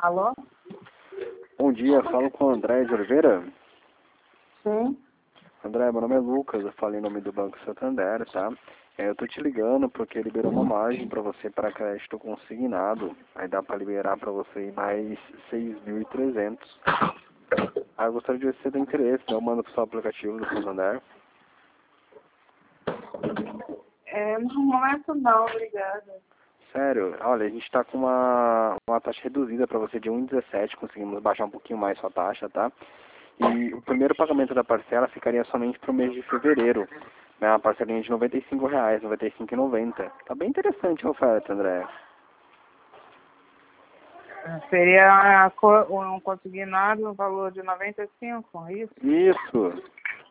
Alô? Bom dia, falo com o André de Oliveira. Sim. André, meu nome é Lucas, eu falo em nome do Banco Santander, tá? Eu tô te ligando porque liberou uma margem para você para crédito consignado. Aí dá para liberar para você mais 6.300. Eu gostaria de ver se você tem interesse, né? Eu mando pro seu aplicativo do Santander. No momento não, obrigada. Sério, olha, a gente tá com uma taxa reduzida para você de 1,17, conseguimos baixar um pouquinho mais sua taxa, tá? E o primeiro pagamento da parcela ficaria somente para o mês de fevereiro, né? Uma parcelinha de R$ 95, R$ 95,90. Tá bem interessante a oferta, André. Seria um consignado no valor de 95, é isso? Isso!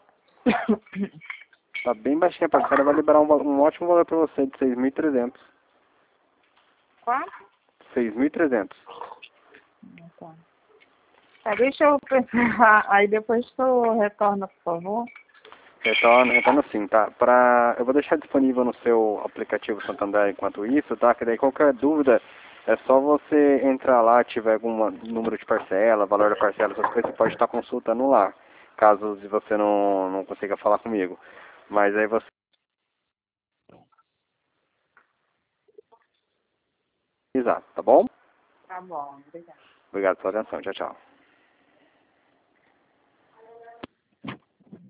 Tá bem baixinha a parcela, vai liberar um ótimo valor para você de 6.300. Quanto? 6.300. Tá. Deixa eu pensar, aí depois tu retorna, por favor. Retorno sim, tá? Eu vou deixar disponível no seu aplicativo Santander enquanto isso, tá? Que daí qualquer dúvida é só você entrar lá, tiver algum número de parcela, valor da parcela, essas coisas, você pode estar consultando lá, caso você não consiga falar comigo. Mas aí você... Exato, tá bom? Tá bom, obrigada. Obrigado pela atenção, tchau, tchau.